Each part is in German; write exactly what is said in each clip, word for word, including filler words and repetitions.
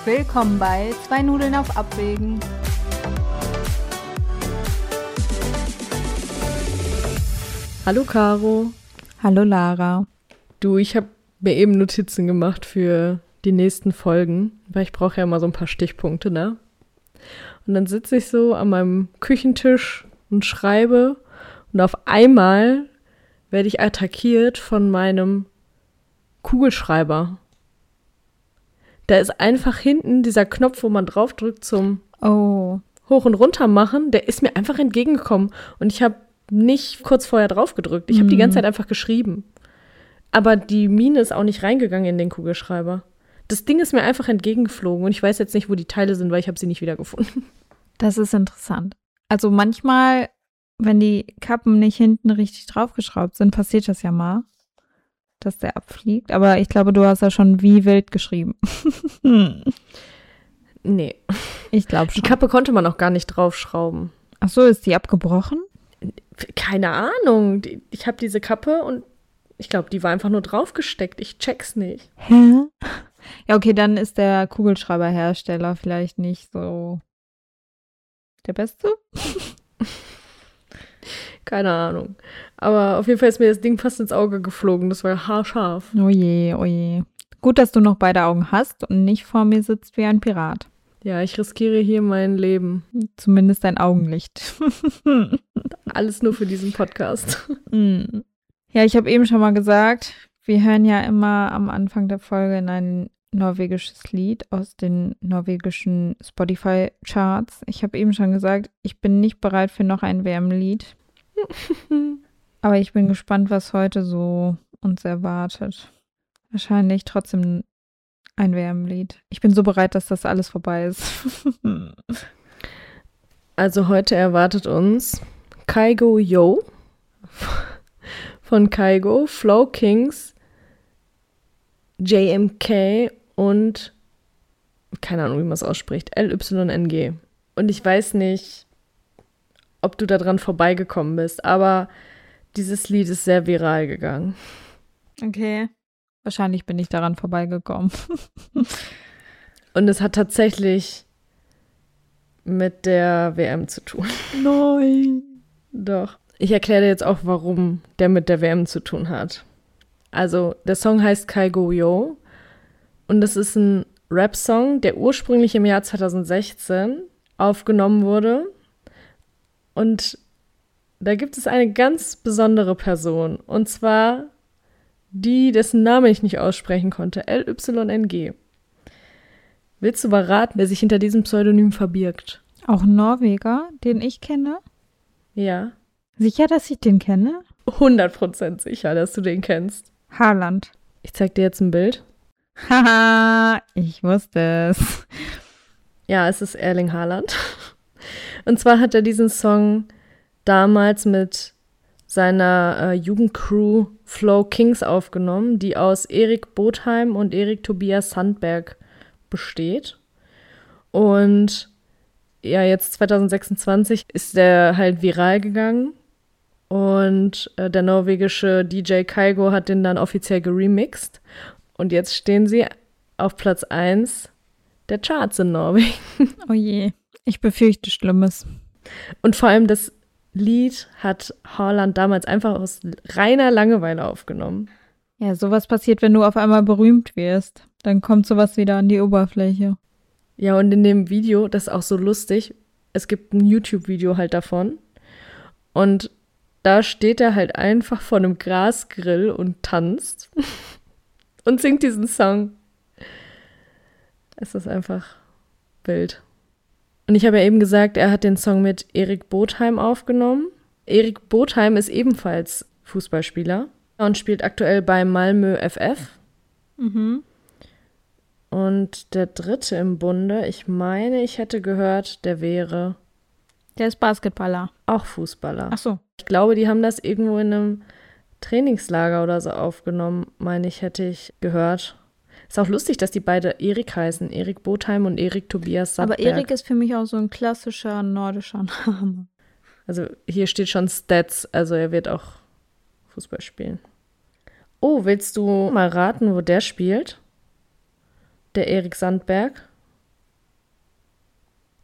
Willkommen bei Zwei Nudeln auf Abwägen. Hallo Caro. Hallo Lara. Du, ich habe mir eben Notizen gemacht für die nächsten Folgen, weil ich brauche ja immer so ein paar Stichpunkte, ne? Und dann sitze ich so an meinem Küchentisch und schreibe und auf einmal werde ich attackiert von meinem Kugelschreiber. Da ist einfach hinten dieser Knopf, wo man draufdrückt zum Oh. Hoch- und Runter machen, der ist mir einfach entgegengekommen. Und ich habe nicht kurz vorher drauf gedrückt. Ich habe Mhm. die ganze Zeit einfach geschrieben. Aber die Mine ist auch nicht reingegangen in den Kugelschreiber. Das Ding ist mir einfach entgegengeflogen und ich weiß jetzt nicht, wo die Teile sind, weil ich habe sie nicht wiedergefunden. Das ist interessant. Also manchmal, wenn die Kappen nicht hinten richtig draufgeschraubt sind, passiert das ja mal, dass der abfliegt. Aber ich glaube, du hast ja schon wie wild geschrieben. Nee. Ich glaube Die schon. Kappe konnte man auch gar nicht draufschrauben. Ach so, ist die abgebrochen? Keine Ahnung. Die- Ich habe diese Kappe und ich glaube, die war einfach nur draufgesteckt. Ich check's nicht. Hä? Ja, okay, dann ist der Kugelschreiberhersteller vielleicht nicht so der Beste. Keine Ahnung. Aber auf jeden Fall ist mir das Ding fast ins Auge geflogen. Das war haarscharf. Oh je, oh je. Gut, dass du noch beide Augen hast und nicht vor mir sitzt wie ein Pirat. Ja, ich riskiere hier mein Leben. Zumindest dein Augenlicht. Alles nur für diesen Podcast. Mm. Ja, ich habe eben schon mal gesagt, wir hören ja immer am Anfang der Folge in ein norwegisches Lied aus den norwegischen Spotify-Charts. Ich habe eben schon gesagt, ich bin nicht bereit für noch ein W M-Lied. Aber ich bin gespannt, was heute so uns erwartet. Wahrscheinlich trotzdem ein W M-Lied. Ich bin so bereit, dass das alles vorbei ist. Also heute erwartet uns Kygo Yo von Kygo, Flow Kings, J M K und keine Ahnung, wie man es ausspricht, L Y N G. Und ich weiß nicht, ob du da dran vorbeigekommen bist, aber dieses Lied ist sehr viral gegangen. Okay. Wahrscheinlich bin ich daran vorbeigekommen. Und es hat tatsächlich mit der W M zu tun. Nein. Doch. Ich erkläre dir jetzt auch, warum der mit der W M zu tun hat. Also, der Song heißt Kygo Yo und das ist ein Rap-Song, der ursprünglich im Jahr zwanzig sechzehn aufgenommen wurde. Und da gibt es eine ganz besondere Person. Und zwar die, dessen Name ich nicht aussprechen konnte. L Y N G. Willst du verraten, wer sich hinter diesem Pseudonym verbirgt? Auch ein Norweger, den ich kenne? Ja. Sicher, dass ich den kenne? hundert Prozent sicher, dass du den kennst. Haaland. Ich zeig dir jetzt ein Bild. Haha, ich wusste es. Ja, es ist Erling Haaland. Und zwar hat er diesen Song damals mit seiner äh, Jugendcrew Flow Kings aufgenommen, die aus Erik Botheim und Erik Tobias Sandberg besteht. Und ja, jetzt zwanzig sechsundzwanzig ist der halt viral gegangen und äh, der norwegische D J Kygo hat den dann offiziell geremixed und jetzt stehen sie auf Platz eins der Charts in Norwegen. Oh je, ich befürchte Schlimmes. Und vor allem das Lied hat Haaland damals einfach aus reiner Langeweile aufgenommen. Ja, sowas passiert, wenn du auf einmal berühmt wirst. Dann kommt sowas wieder an die Oberfläche. Ja, und in dem Video, das ist auch so lustig, es gibt ein YouTube-Video halt davon und da steht er halt einfach vor einem Grasgrill und tanzt und singt diesen Song. Es ist einfach wild. Und ich habe ja eben gesagt, er hat den Song mit Erik Botheim aufgenommen. Erik Botheim ist ebenfalls Fußballspieler und spielt aktuell bei Malmö F F. Mhm. Und der dritte im Bunde, ich meine, ich hätte gehört, der wäre Der ist Basketballer. auch Fußballer. Ach so. Ich glaube, die haben das irgendwo in einem Trainingslager oder so aufgenommen, meine ich, hätte ich gehört. Ist auch lustig, dass die beide Erik heißen. Erik Botheim und Erik Tobias Sandberg. Aber Erik ist für mich auch so ein klassischer nordischer Name. Also hier steht schon Stats, also er wird auch Fußball spielen. Oh, willst du mal raten, wo der spielt? Der Erik Sandberg?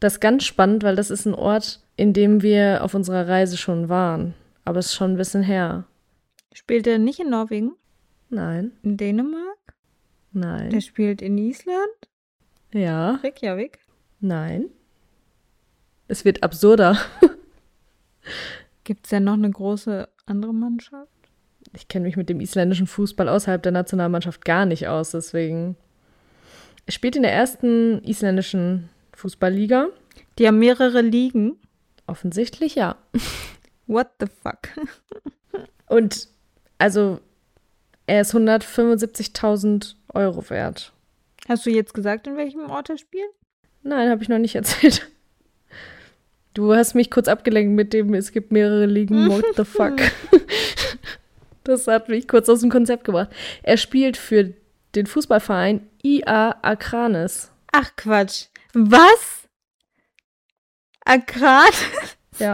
Das ist ganz spannend, weil das ist ein Ort, in dem wir auf unserer Reise schon waren. Aber es ist schon ein bisschen her. Spielt er nicht in Norwegen? Nein. In Dänemark? Nein. Der spielt in Island? Ja. Reykjavik? Nein. Es wird absurder. Gibt es denn noch eine große andere Mannschaft? Ich kenne mich mit dem isländischen Fußball außerhalb der Nationalmannschaft gar nicht aus, deswegen. Er spielt in der ersten isländischen Fußballliga. Die haben mehrere Ligen? Offensichtlich ja. What the fuck? Und also er ist hundertfünfundsiebzigtausend Euro wert. Hast du jetzt gesagt, in welchem Ort er spielt? Nein, habe ich noch nicht erzählt. Du hast mich kurz abgelenkt mit dem, es gibt mehrere Ligen, what the fuck. Das hat mich kurz aus dem Konzept gebracht. Er spielt für den Fußballverein I A Akranes. Ach Quatsch. Was? Akranes? Ja.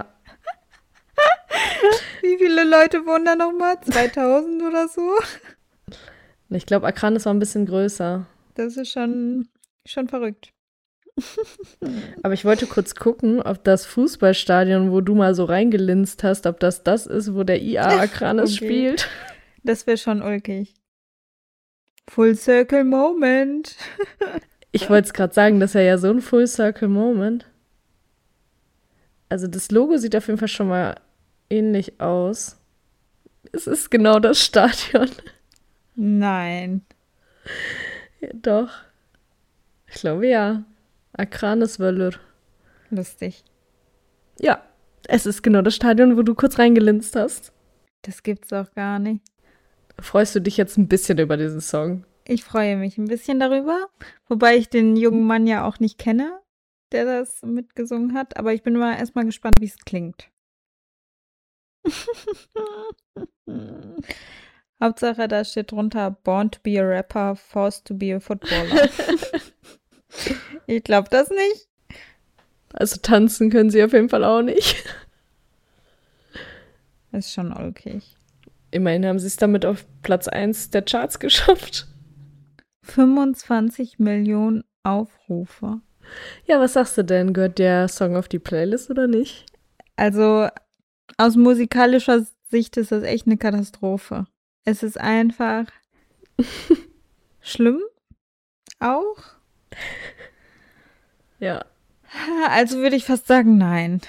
Wie viele Leute wohnen da nochmal? zweitausend oder so? Ich glaube, Akranes war ein bisschen größer. Das ist schon, schon verrückt. Aber ich wollte kurz gucken, ob das Fußballstadion, wo du mal so reingelinst hast, ob das das ist, wo der I A Akranes Okay. spielt. Das wäre schon ulkig. Full Circle Moment. Ich wollte es gerade sagen, das ist ja so ein Full Circle Moment. Also das Logo sieht auf jeden Fall schon mal ähnlich aus. Es ist genau das Stadion. Nein. Ja, doch. Ich glaube ja. Akranesvöllur. Lustig. Ja, es ist genau das Stadion, wo du kurz reingelinst hast. Das gibt's doch gar nicht. Freust du dich jetzt ein bisschen über diesen Song? Ich freue mich ein bisschen darüber, wobei ich den jungen Mann ja auch nicht kenne, der das mitgesungen hat, aber ich bin mal erstmal gespannt, wie es klingt. Hauptsache, da steht drunter Born to be a rapper, forced to be a footballer. Ich glaube das nicht. Also tanzen können sie auf jeden Fall auch nicht. Das ist schon ulkig. Immerhin haben sie es damit auf Platz eins der Charts geschafft. fünfundzwanzig Millionen Aufrufe. Ja, was sagst du denn? Gehört der Song auf die Playlist oder nicht? Also aus musikalischer Sicht ist das echt eine Katastrophe. Es ist einfach schlimm auch. Ja. Also würde ich fast sagen, nein.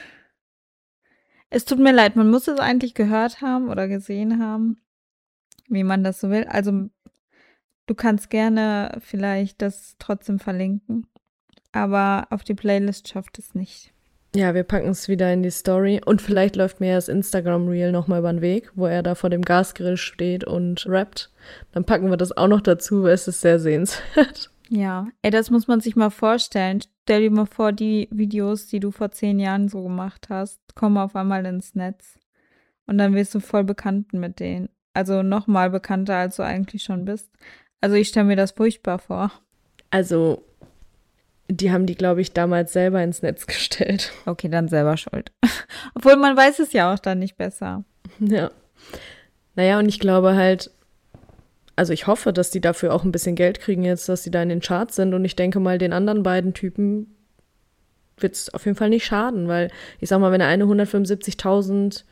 Es tut mir leid, man muss es eigentlich gehört haben oder gesehen haben, wie man das so will. Also du kannst gerne vielleicht das trotzdem verlinken, aber auf die Playlist schafft es nicht. Ja, wir packen es wieder in die Story und vielleicht läuft mir das Instagram-Reel nochmal über den Weg, wo er da vor dem Gasgrill steht und rappt. Dann packen wir das auch noch dazu, weil es ist sehr sehenswert. Ja, ey, das muss man sich mal vorstellen. Stell dir mal vor, die Videos, die du vor zehn Jahren so gemacht hast, kommen auf einmal ins Netz. Und dann wirst du voll bekannt mit denen. Also noch mal bekannter, als du eigentlich schon bist. Also ich stelle mir das furchtbar vor. Also, die haben die, glaube ich, damals selber ins Netz gestellt. Okay, dann selber schuld. Obwohl man weiß es ja auch dann nicht besser. Ja. Naja, und ich glaube halt, also ich hoffe, dass die dafür auch ein bisschen Geld kriegen jetzt, dass die da in den Charts sind. Und ich denke mal, den anderen beiden Typen wird es auf jeden Fall nicht schaden, weil ich sag mal, wenn der eine hundertfünfundsiebzigtausend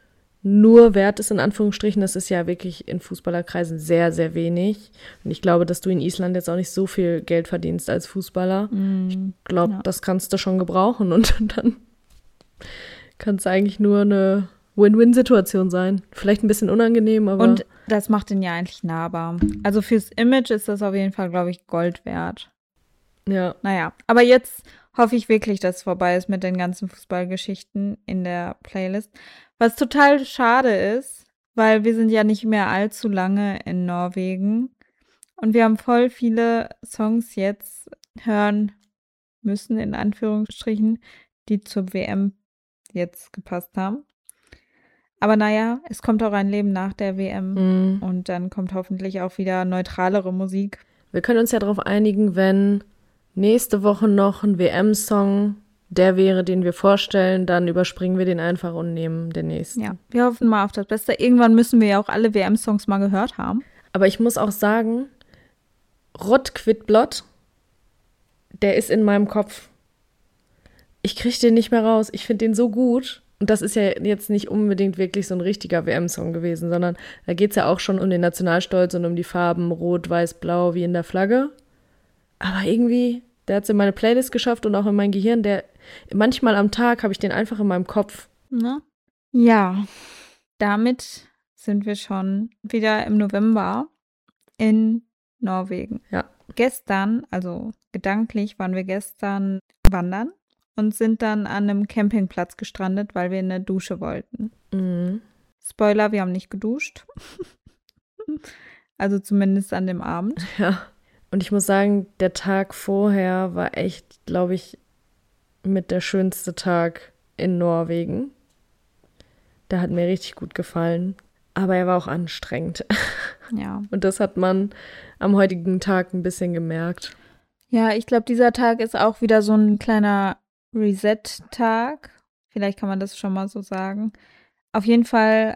nur wert ist, in Anführungsstrichen, das ist ja wirklich in Fußballerkreisen sehr, sehr wenig. Und ich glaube, dass du in Island jetzt auch nicht so viel Geld verdienst als Fußballer. Mm, ich glaube, ja. das kannst du schon gebrauchen und dann kann es eigentlich nur eine Win-Win-Situation sein. Vielleicht ein bisschen unangenehm, aber... Und das macht ihn ja eigentlich nahbar. Also fürs Image ist das auf jeden Fall, glaube ich, Gold wert. Ja. Naja, aber jetzt hoffe ich wirklich, dass es vorbei ist mit den ganzen Fußballgeschichten in der Playlist. Was total schade ist, weil wir sind ja nicht mehr allzu lange in Norwegen und wir haben voll viele Songs jetzt hören müssen, in Anführungsstrichen, die zur W M jetzt gepasst haben. Aber naja, es kommt auch ein Leben nach der W M Mhm. und dann kommt hoffentlich auch wieder neutralere Musik. Wir können uns ja darauf einigen, wenn nächste Woche noch ein W M-Song der wäre, den wir vorstellen, dann überspringen wir den einfach und nehmen den nächsten. Ja, wir hoffen mal auf das Beste. Irgendwann müssen wir ja auch alle W M-Songs mal gehört haben. Aber ich muss auch sagen, Rott quit Blott, der ist in meinem Kopf. ich kriege den nicht mehr raus. Ich finde den so gut. Und das ist ja jetzt nicht unbedingt wirklich so ein richtiger W M-Song gewesen, sondern da geht es ja auch schon um den Nationalstolz und um die Farben Rot, Weiß, Blau wie in der Flagge. Aber irgendwie, der hat es in meine Playlist geschafft und auch in mein Gehirn. Der manchmal am Tag habe ich den einfach in meinem Kopf. Na? Ja, damit sind wir schon wieder im November in Norwegen. Ja. Gestern, also gedanklich, waren wir gestern wandern und sind dann an einem Campingplatz gestrandet, weil wir in eine Dusche wollten. Mhm. Spoiler, wir haben nicht geduscht. Also zumindest an dem Abend. Ja. Und ich muss sagen, der Tag vorher war echt, glaube ich, mit der schönste Tag in Norwegen. Der hat mir richtig gut gefallen. Aber er war auch anstrengend. Ja. Und das hat man am heutigen Tag ein bisschen gemerkt. Ja, ich glaube, dieser Tag ist auch wieder so ein kleiner Reset-Tag. Vielleicht kann man das schon mal so sagen. Auf jeden Fall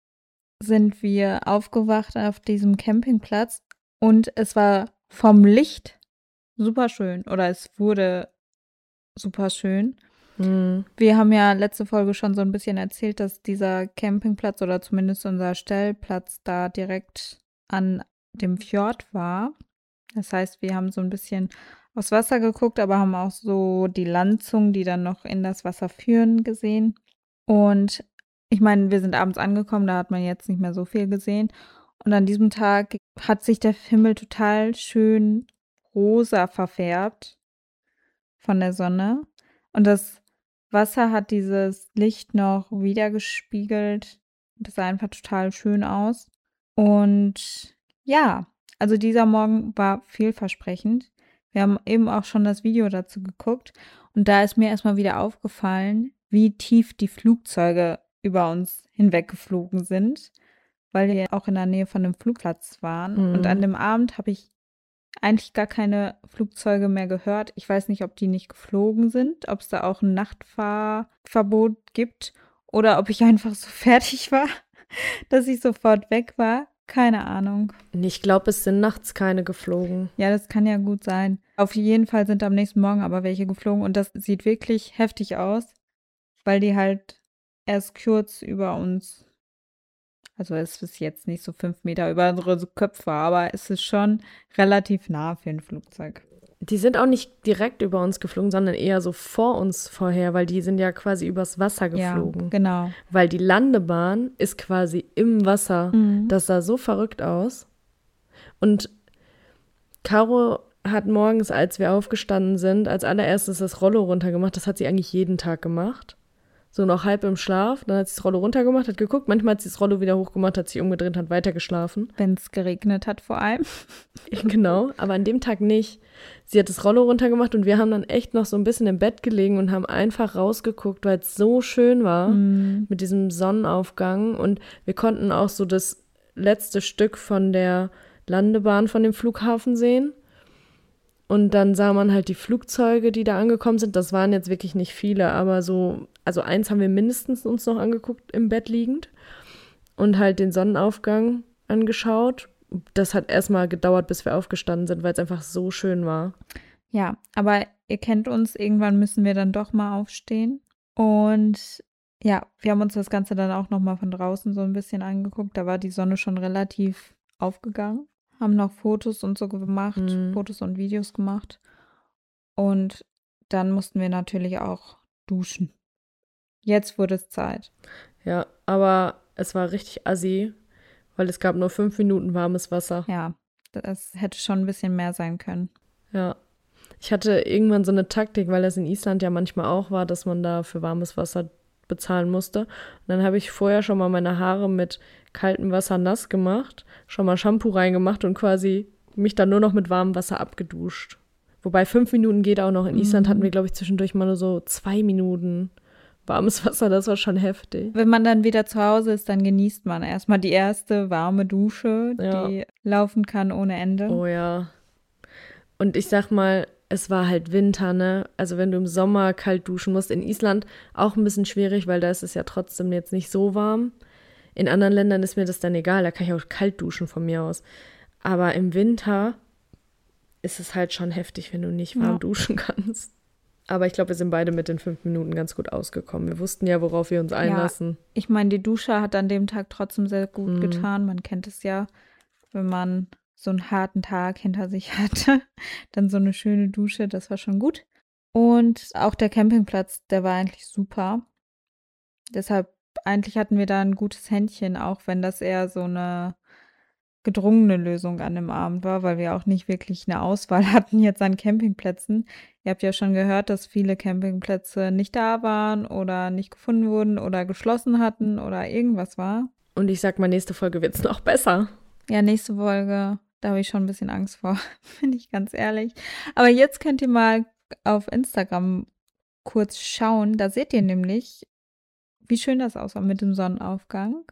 sind wir aufgewacht auf diesem Campingplatz und es war vom Licht super schön oder es wurde super schön. Mhm. Wir haben ja letzte Folge schon so ein bisschen erzählt, dass dieser Campingplatz oder zumindest unser Stellplatz da direkt an dem Fjord war. Das heißt, wir haben so ein bisschen aufs Wasser geguckt, aber haben auch so die Landzungen, die dann noch in das Wasser führen, gesehen. Und ich meine, wir sind abends angekommen, da hat man jetzt nicht mehr so viel gesehen. Und an diesem Tag hat sich der Himmel total schön rosa verfärbt von der Sonne. Und das Wasser hat dieses Licht noch wiedergespiegelt. Das sah einfach total schön aus. Und ja, also dieser Morgen war vielversprechend. Wir haben eben auch schon das Video dazu geguckt. Und da ist mir erstmal wieder aufgefallen, wie tief die Flugzeuge über uns hinweggeflogen sind, weil wir auch in der Nähe von einem Flugplatz waren. Mhm. Und an dem Abend habe ich eigentlich gar keine Flugzeuge mehr gehört. Ich weiß nicht, ob die nicht geflogen sind, ob es da auch ein Nachtfahrverbot gibt oder ob ich einfach so fertig war, dass ich sofort weg war. Keine Ahnung. Ich glaube, es sind nachts keine geflogen. Ja, das kann ja gut sein. Auf jeden Fall sind am nächsten Morgen aber welche geflogen und das sieht wirklich heftig aus, weil die halt erst kurz über uns, also es ist jetzt nicht so fünf Meter über unsere Köpfe, aber es ist schon relativ nah für ein Flugzeug. Die sind auch nicht direkt über uns geflogen, sondern eher so vor uns vorher, weil die sind ja quasi übers Wasser geflogen. Ja, genau. Weil die Landebahn ist quasi im Wasser. Mhm. Das sah so verrückt aus. Und Caro hat morgens, als wir aufgestanden sind, als allererstes das Rollo runtergemacht. Das hat sie eigentlich jeden Tag gemacht. So noch halb im Schlaf. Dann hat sie das Rollo runtergemacht, hat geguckt. Manchmal hat sie das Rollo wieder hochgemacht, hat sich umgedreht, hat weiter geschlafen. Wenn es geregnet hat vor allem. Genau, aber an dem Tag nicht. Sie hat das Rollo runtergemacht und wir haben dann echt noch so ein bisschen im Bett gelegen und haben einfach rausgeguckt, weil es so schön war Mhm. mit diesem Sonnenaufgang. Und wir konnten auch so das letzte Stück von der Landebahn von dem Flughafen sehen. Und dann sah man halt die Flugzeuge, die da angekommen sind. Das waren jetzt wirklich nicht viele, aber so, also eins haben wir mindestens uns noch angeguckt, im Bett liegend. Und halt den Sonnenaufgang angeschaut. Das hat erstmal gedauert, bis wir aufgestanden sind, weil es einfach so schön war. Ja, aber ihr kennt uns, irgendwann müssen wir dann doch mal aufstehen. Und ja, wir haben uns das Ganze dann auch nochmal von draußen so ein bisschen angeguckt. Da war die Sonne schon relativ aufgegangen. Haben noch Fotos und so gemacht, Mhm. Fotos und Videos gemacht. Und dann mussten wir natürlich auch duschen. Jetzt wurde es Zeit. Ja, aber es war richtig assi, weil es gab nur fünf Minuten warmes Wasser. Ja, das hätte schon ein bisschen mehr sein können. Ja. Ich hatte irgendwann so eine Taktik, weil das in Island ja manchmal auch war, dass man da für warmes Wasser bezahlen musste. Und dann habe ich vorher schon mal meine Haare mit kaltem Wasser nass gemacht, schon mal Shampoo reingemacht und quasi mich dann nur noch mit warmem Wasser abgeduscht. Wobei fünf Minuten geht auch noch. In Island hatten wir, glaube ich, zwischendurch mal nur so zwei Minuten warmes Wasser. Das war schon heftig. Wenn man dann wieder zu Hause ist, dann genießt man erstmal die erste warme Dusche, Ja. die laufen kann ohne Ende. Oh ja. Und ich sag mal, es war halt Winter, ne? Also wenn du im Sommer kalt duschen musst. In Island auch ein bisschen schwierig, weil da ist es ja trotzdem jetzt nicht so warm. In anderen Ländern ist mir das dann egal, da kann ich auch kalt duschen von mir aus. Aber im Winter ist es halt schon heftig, wenn du nicht warm Ja. duschen kannst. Aber ich glaube, wir sind beide mit den fünf Minuten ganz gut ausgekommen. Wir wussten ja, worauf wir uns einlassen. Ja, ich meine, die Dusche hat an dem Tag trotzdem sehr gut Mhm. getan. Man kennt es ja, wenn man so einen harten Tag hinter sich hatte, dann so eine schöne Dusche, das war schon gut. Und auch der Campingplatz, der war eigentlich super. Deshalb, eigentlich hatten wir da ein gutes Händchen, auch wenn das eher so eine gedrungene Lösung an dem Abend war, weil wir auch nicht wirklich eine Auswahl hatten jetzt an Campingplätzen. Ihr habt ja schon gehört, dass viele Campingplätze nicht da waren oder nicht gefunden wurden oder geschlossen hatten oder irgendwas war. Und ich sag mal, nächste Folge wird's noch besser. Ja, nächste Folge, da habe ich schon ein bisschen Angst vor, bin ich ganz ehrlich. Aber jetzt könnt ihr mal auf Instagram kurz schauen. Da seht ihr nämlich, wie schön das aussah mit dem Sonnenaufgang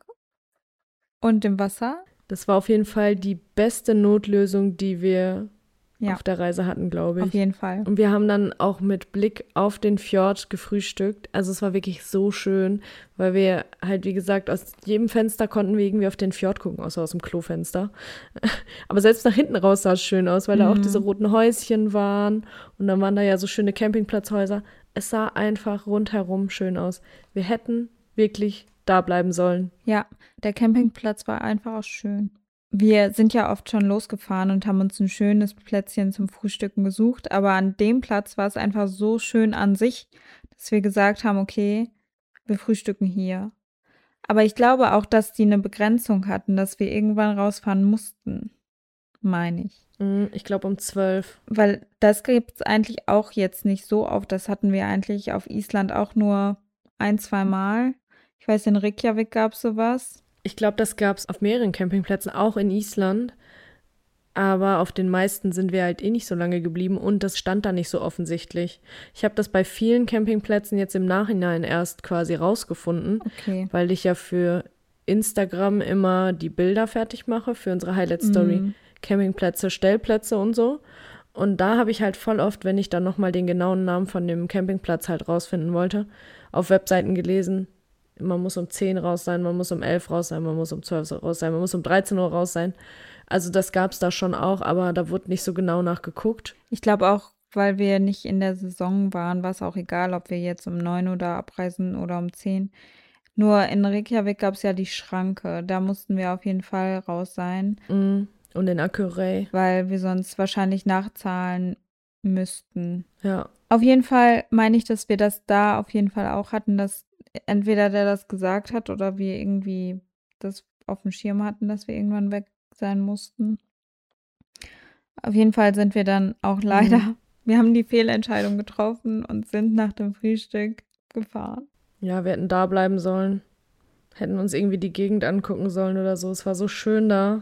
und dem Wasser. Das war auf jeden Fall die beste Notlösung, die wir Ja, auf der Reise hatten, glaube auf ich. jeden Fall. Und wir haben dann auch mit Blick auf den Fjord gefrühstückt. Also es war wirklich so schön, weil wir halt, wie gesagt, aus jedem Fenster konnten wir irgendwie auf den Fjord gucken, außer aus dem Klofenster. Aber selbst nach hinten raus sah es schön aus, weil da auch Mhm. diese roten Häuschen waren. Und dann waren da ja so schöne Campingplatzhäuser. Es sah einfach rundherum schön aus. Wir hätten wirklich da bleiben sollen. Ja, der Campingplatz war einfach auch schön. Wir sind ja oft schon losgefahren und haben uns ein schönes Plätzchen zum Frühstücken gesucht, aber an dem Platz war es einfach so schön an sich, dass wir gesagt haben, okay, wir frühstücken hier. Aber ich glaube auch, dass die eine Begrenzung hatten, dass wir irgendwann rausfahren mussten, meine ich. Mm, Ich glaube um zwölf. Weil das gibt es eigentlich auch jetzt nicht so oft. Das hatten wir eigentlich auf Island auch nur ein, zwei Mal. Ich weiß, in Reykjavik gab es sowas. Ich glaube, das gab es auf mehreren Campingplätzen, auch in Island. Aber auf den meisten sind wir halt eh nicht so lange geblieben und das stand da nicht so offensichtlich. Ich habe das bei vielen Campingplätzen jetzt im Nachhinein erst quasi rausgefunden, Okay. weil ich ja für Instagram immer die Bilder fertig mache für unsere Highlight-Story. Mhm. Campingplätze, Stellplätze und so. Und da habe ich halt voll oft, wenn ich dann nochmal den genauen Namen von dem Campingplatz halt rausfinden wollte, auf Webseiten gelesen, man muss um zehn raus sein, man muss um elf raus sein, man muss um zwölf raus sein, man muss um dreizehn Uhr raus sein. Also das gab es da schon auch, aber da wurde nicht so genau nachgeguckt. Ich glaube auch, weil wir nicht in der Saison waren, war es auch egal, ob wir jetzt um neun Uhr da abreisen oder um zehn. Nur in Reykjavik gab es ja die Schranke. Da mussten wir auf jeden Fall raus sein, Mm, Und in Akurey, weil wir sonst wahrscheinlich nachzahlen müssten. ja. Auf jeden Fall meine ich, dass wir das da auf jeden Fall auch hatten, dass entweder der das gesagt hat oder wir irgendwie das auf dem Schirm hatten, dass wir irgendwann weg sein mussten. Auf jeden Fall sind wir dann auch leider, Mhm. wir haben die Fehlentscheidung getroffen und sind nach dem Frühstück gefahren. Ja, wir hätten da bleiben sollen. Hätten uns irgendwie die Gegend angucken sollen oder so. Es war so schön da.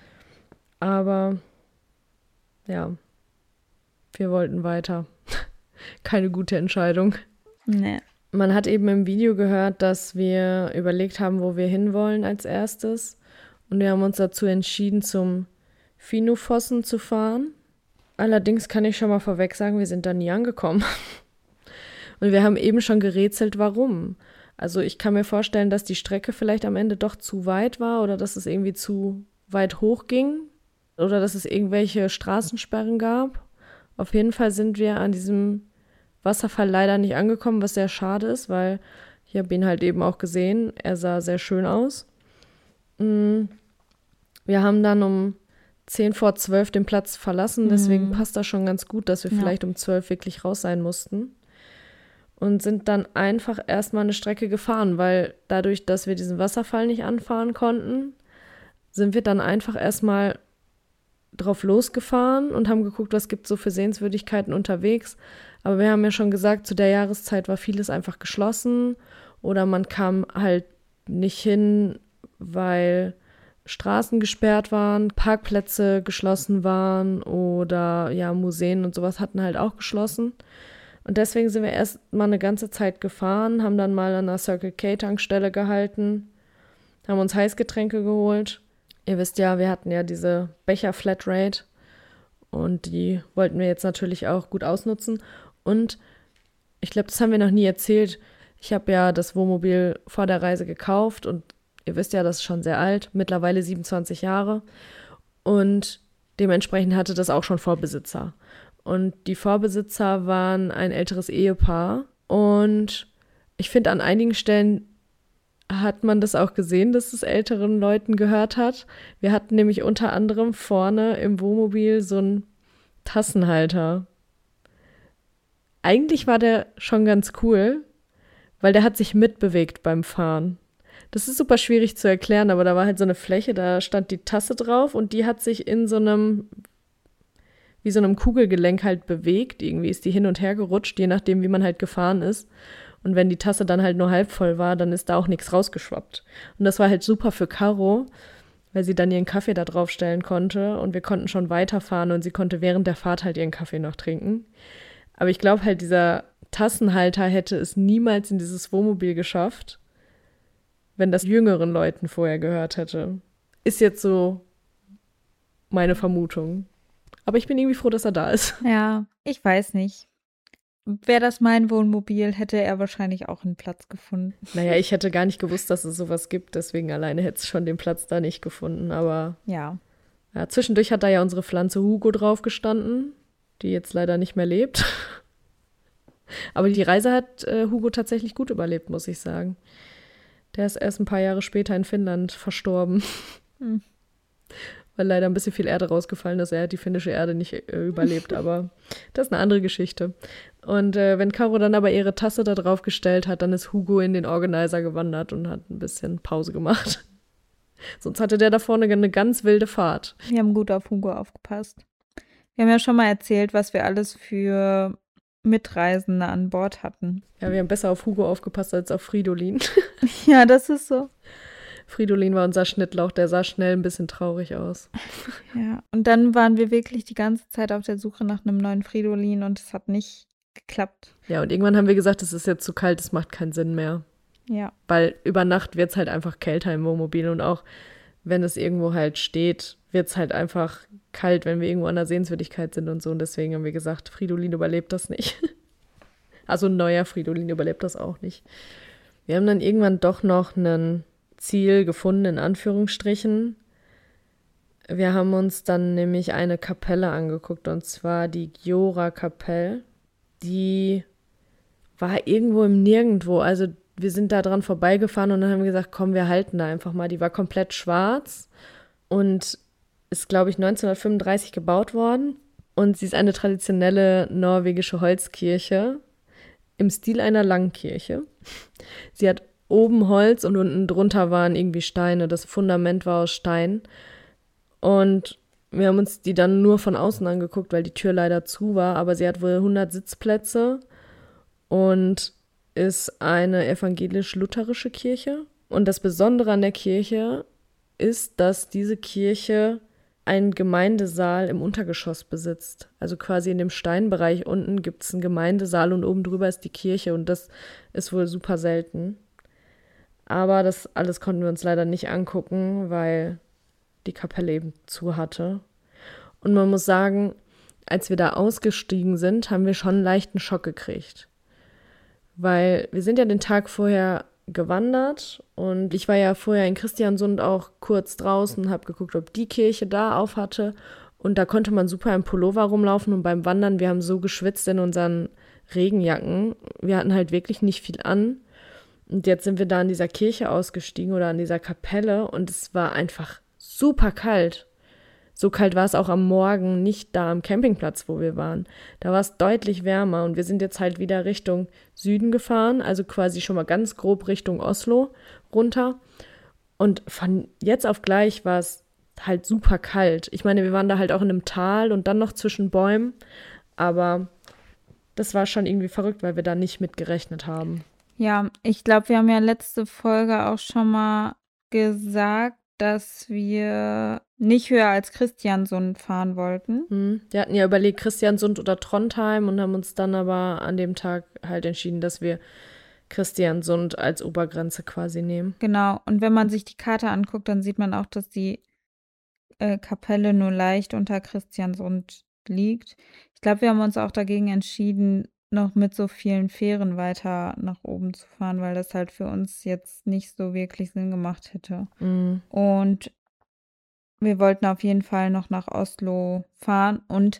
Aber ja, wir wollten weiter. Keine gute Entscheidung. Nee. Man hat eben im Video gehört, dass wir überlegt haben, wo wir hinwollen als erstes. Und wir haben uns dazu entschieden, zum Finufossen zu fahren. Allerdings kann ich schon mal vorweg sagen, wir sind da nie angekommen. Und wir haben eben schon gerätselt, warum. Also ich kann mir vorstellen, dass die Strecke vielleicht am Ende doch zu weit war oder dass es irgendwie zu weit hoch ging oder dass es irgendwelche Straßensperren gab. Auf jeden Fall sind wir an diesem Wasserfall leider nicht angekommen, was sehr schade ist, weil ich habe ihn halt eben auch gesehen. Er sah sehr schön aus. Wir haben dann um zehn vor zwölf den Platz verlassen, deswegen Mhm. passt das schon ganz gut, dass wir Ja. vielleicht um zwölf wirklich raus sein mussten. Und sind dann einfach erstmal eine Strecke gefahren, weil dadurch, dass wir diesen Wasserfall nicht anfahren konnten, sind wir dann einfach erstmal drauf losgefahren und haben geguckt, was gibt es so für Sehenswürdigkeiten unterwegs. Aber wir haben ja schon gesagt, zu der Jahreszeit war vieles einfach geschlossen oder man kam halt nicht hin, weil Straßen gesperrt waren, Parkplätze geschlossen waren oder ja, Museen und sowas hatten halt auch geschlossen. Und deswegen sind wir erst mal eine ganze Zeit gefahren, haben dann mal an einer Circle-K-Tankstelle gehalten, haben uns Heißgetränke geholt. Ihr wisst ja, wir hatten ja diese Becher-Flatrate und die wollten wir jetzt natürlich auch gut ausnutzen. Und ich glaube, das haben wir noch nie erzählt. Ich habe ja das Wohnmobil vor der Reise gekauft und ihr wisst ja, das ist schon sehr alt, mittlerweile siebenundzwanzig Jahre. Und dementsprechend hatte das auch schon Vorbesitzer. Und die Vorbesitzer waren ein älteres Ehepaar. Und ich finde, an einigen Stellen hat man das auch gesehen, dass es älteren Leuten gehört hat. Wir hatten nämlich unter anderem vorne im Wohnmobil so einen Tassenhalter. Eigentlich war der schon ganz cool, weil der hat sich mitbewegt beim Fahren. Das ist super schwierig zu erklären, aber da war halt so eine Fläche, da stand die Tasse drauf und die hat sich in so einem, wie so einem Kugelgelenk halt bewegt. Irgendwie ist die hin und her gerutscht, je nachdem, wie man halt gefahren ist. Und wenn die Tasse dann halt nur halb voll war, dann ist da auch nichts rausgeschwappt. Und das war halt super für Caro, weil sie dann ihren Kaffee da drauf stellen konnte und wir konnten schon weiterfahren und sie konnte während der Fahrt halt ihren Kaffee noch trinken. Aber ich glaube halt, dieser Tassenhalter hätte es niemals in dieses Wohnmobil geschafft, wenn das jüngeren Leuten vorher gehört hätte. Ist jetzt so meine Vermutung. Aber ich bin irgendwie froh, dass er da ist. Ja, ich weiß nicht. Wäre das mein Wohnmobil, hätte er wahrscheinlich auch einen Platz gefunden. Naja, ich hätte gar nicht gewusst, dass es sowas gibt, deswegen alleine hätte es schon den Platz da nicht gefunden, aber ja. ja, zwischendurch hat da ja unsere Pflanze Hugo drauf gestanden, die jetzt leider nicht mehr lebt. Aber die Reise hat äh, Hugo tatsächlich gut überlebt, muss ich sagen. Der ist erst ein paar Jahre später in Finnland verstorben. Hm. Weil leider ein bisschen viel Erde rausgefallen ist. Er hat die finnische Erde nicht äh, überlebt, aber das ist eine andere Geschichte. Und äh, wenn Caro dann aber ihre Tasse da drauf gestellt hat, dann ist Hugo in den Organizer gewandert und hat ein bisschen Pause gemacht. Sonst hatte der da vorne eine ganz wilde Fahrt. Wir haben gut auf Hugo aufgepasst. Wir haben ja schon mal erzählt, was wir alles für Mitreisende an Bord hatten. Ja, wir haben besser auf Hugo aufgepasst als auf Fridolin. Ja, das ist so. Fridolin war unser Schnittlauch, der sah schnell ein bisschen traurig aus. Ja, und dann waren wir wirklich die ganze Zeit auf der Suche nach einem neuen Fridolin und es hat nicht geklappt. Ja, und irgendwann haben wir gesagt, es ist jetzt zu kalt, es macht keinen Sinn mehr. Ja. Weil über Nacht wird es halt einfach kälter im Wohnmobil und auch wenn es irgendwo halt steht, wird es halt einfach kalt, wenn wir irgendwo an der Sehenswürdigkeit sind und so. Und deswegen haben wir gesagt, Fridolin überlebt das nicht. Also ein neuer Fridolin überlebt das auch nicht. Wir haben dann irgendwann doch noch ein Ziel gefunden, in Anführungsstrichen. Wir haben uns dann nämlich eine Kapelle angeguckt, und zwar die Gjora-Kapelle. Die war irgendwo im Nirgendwo, also wir sind da dran vorbeigefahren und dann haben wir gesagt, komm, wir halten da einfach mal. Die war komplett schwarz und ist, glaube ich, neunzehnhundertfünfunddreißig gebaut worden. Und sie ist eine traditionelle norwegische Holzkirche im Stil einer Langkirche. Sie hat oben Holz und unten drunter waren irgendwie Steine. Das Fundament war aus Stein. Und wir haben uns die dann nur von außen angeguckt, weil die Tür leider zu war. Aber sie hat wohl hundert Sitzplätze und ist eine evangelisch-lutherische Kirche. Und das Besondere an der Kirche ist, dass diese Kirche einen Gemeindesaal im Untergeschoss besitzt. Also quasi in dem Steinbereich unten gibt es einen Gemeindesaal und oben drüber ist die Kirche und das ist wohl super selten. Aber das alles konnten wir uns leider nicht angucken, weil die Kapelle eben zu hatte. Und man muss sagen, als wir da ausgestiegen sind, haben wir schon einen leichten Schock gekriegt. Weil wir sind ja den Tag vorher gewandert und ich war ja vorher in Christiansund auch kurz draußen, habe geguckt, ob die Kirche da auf hatte und da konnte man super im Pullover rumlaufen und beim Wandern, wir haben so geschwitzt in unseren Regenjacken, wir hatten halt wirklich nicht viel an und jetzt sind wir da an dieser Kirche ausgestiegen oder an dieser Kapelle und es war einfach super kalt. So kalt war es auch am Morgen nicht da am Campingplatz, wo wir waren. Da war es deutlich wärmer und wir sind jetzt halt wieder Richtung Süden gefahren, also quasi schon mal ganz grob Richtung Oslo runter. Und von jetzt auf gleich war es halt super kalt. Ich meine, wir waren da halt auch in einem Tal und dann noch zwischen Bäumen, aber das war schon irgendwie verrückt, weil wir da nicht mit gerechnet haben. Ja, ich glaube, wir haben ja letzte Folge auch schon mal gesagt, dass wir nicht höher als Christiansund fahren wollten. Hm. Wir hatten ja überlegt, Christiansund oder Trondheim und haben uns dann aber an dem Tag halt entschieden, dass wir Christiansund als Obergrenze quasi nehmen. Genau, und wenn man sich die Karte anguckt, dann sieht man auch, dass die äh, Kapelle nur leicht unter Christiansund liegt. Ich glaube, wir haben uns auch dagegen entschieden, noch mit so vielen Fähren weiter nach oben zu fahren, weil das halt für uns jetzt nicht so wirklich Sinn gemacht hätte. Mhm. Und wir wollten auf jeden Fall noch nach Oslo fahren und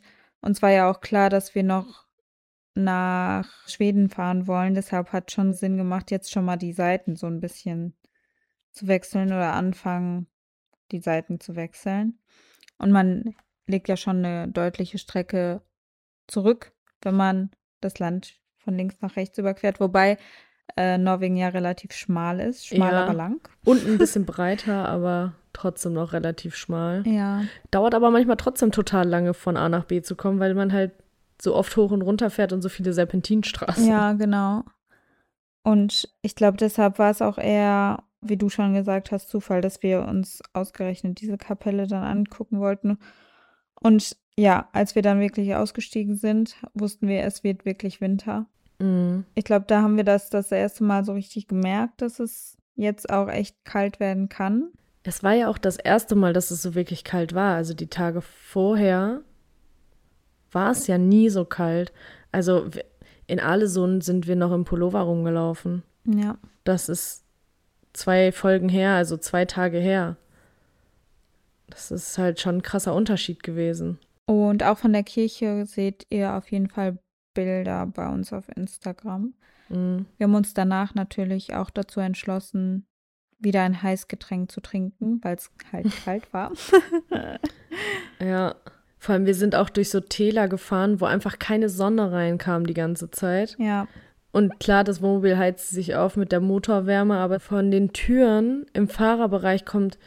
uns war ja auch klar, dass wir noch nach Schweden fahren wollen. Deshalb hat schon Sinn gemacht, jetzt schon mal die Seiten so ein bisschen zu wechseln oder anfangen, die Seiten zu wechseln. Und man legt ja schon eine deutliche Strecke zurück, wenn man das Land von links nach rechts überquert. Wobei äh, Norwegen ja relativ schmal ist. Schmal, Ja. aber lang. Und ein bisschen breiter, aber trotzdem noch relativ schmal. Ja. Dauert aber manchmal trotzdem total lange, von A nach B zu kommen, weil man halt so oft hoch und runter fährt und so viele Serpentinstraßen. Ja, genau. Und ich glaube, deshalb war es auch eher, wie du schon gesagt hast, Zufall, dass wir uns ausgerechnet diese Kapelle dann angucken wollten. Und ja, als wir dann wirklich ausgestiegen sind, wussten wir, es wird wirklich Winter. Mhm. Ich glaube, da haben wir das das erste Mal so richtig gemerkt, dass es jetzt auch echt kalt werden kann. Es war ja auch das erste Mal, dass es so wirklich kalt war. Also die Tage vorher war es ja nie so kalt. Also in Ålesund sind wir noch im Pullover rumgelaufen. Ja. Das ist zwei Folgen her, also zwei Tage her. Das ist halt schon ein krasser Unterschied gewesen. Und auch von der Kirche seht ihr auf jeden Fall Bilder bei uns auf Instagram. Mhm. Wir haben uns danach natürlich auch dazu entschlossen, wieder ein Heißgetränk zu trinken, weil es halt kalt war. Ja, vor allem wir sind auch durch so Täler gefahren, wo einfach keine Sonne reinkam die ganze Zeit. Ja. Und klar, das Wohnmobil heizt sich auf mit der Motorwärme, aber von den Türen im Fahrerbereich kommt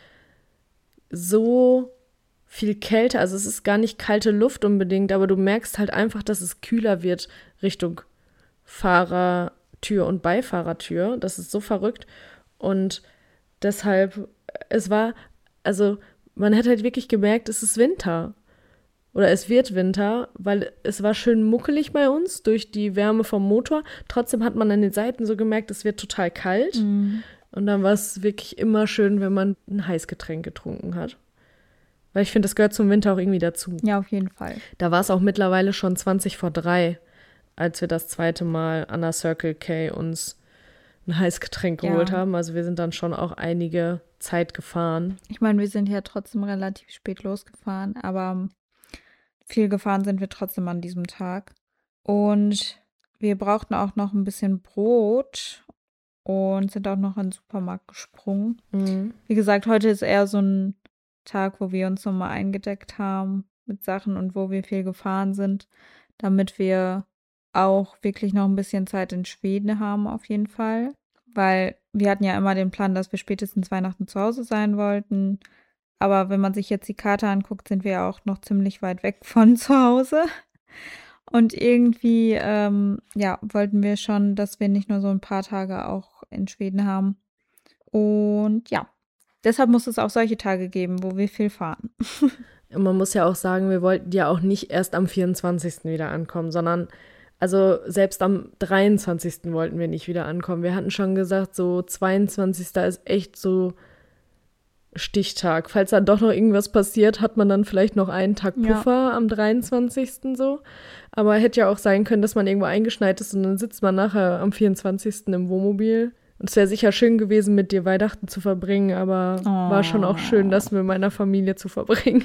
so viel Kälte. Also es ist gar nicht kalte Luft unbedingt, aber du merkst halt einfach, dass es kühler wird Richtung Fahrertür und Beifahrertür. Das ist so verrückt. Und deshalb, es war, also man hat halt wirklich gemerkt, es ist Winter. Oder es wird Winter, weil es war schön muckelig bei uns durch die Wärme vom Motor. Trotzdem hat man an den Seiten so gemerkt, es wird total kalt. Mhm. Und dann war es wirklich immer schön, wenn man ein Heißgetränk getrunken hat. Weil ich finde, das gehört zum Winter auch irgendwie dazu. Ja, auf jeden Fall. Da war es auch mittlerweile schon zwanzig vor drei, als wir das zweite Mal an der Circle K uns ein Heißgetränk Ja. geholt haben. Also wir sind dann schon auch einige Zeit gefahren. Ich meine, wir sind ja trotzdem relativ spät losgefahren, aber viel gefahren sind wir trotzdem an diesem Tag. Und wir brauchten auch noch ein bisschen Brot und sind auch noch in den Supermarkt gesprungen. Mhm. Wie gesagt, heute ist eher so ein Tag, wo wir uns nochmal eingedeckt haben mit Sachen und wo wir viel gefahren sind, damit wir auch wirklich noch ein bisschen Zeit in Schweden haben auf jeden Fall. Weil wir hatten ja immer den Plan, dass wir spätestens Weihnachten zu Hause sein wollten. Aber wenn man sich jetzt die Karte anguckt, sind wir ja auch noch ziemlich weit weg von zu Hause. Und irgendwie, ähm, ja, wollten wir schon, dass wir nicht nur so ein paar Tage auch in Schweden haben. Und ja, deshalb muss es auch solche Tage geben, wo wir viel fahren. Und man muss ja auch sagen, wir wollten ja auch nicht erst am vierundzwanzigsten wieder ankommen, sondern also selbst am dreiundzwanzigsten wollten wir nicht wieder ankommen. Wir hatten schon gesagt, so zweiundzwanzigsten ist echt so Stichtag. Falls dann doch noch irgendwas passiert, hat man dann vielleicht noch einen Tag Puffer ja. am dreiundzwanzigsten so. Aber hätte ja auch sein können, dass man irgendwo eingeschneit ist und dann sitzt man nachher am vierundzwanzigsten im Wohnmobil. Und es wäre sicher schön gewesen, mit dir Weihnachten zu verbringen, aber oh. war schon auch schön, das mit meiner Familie zu verbringen.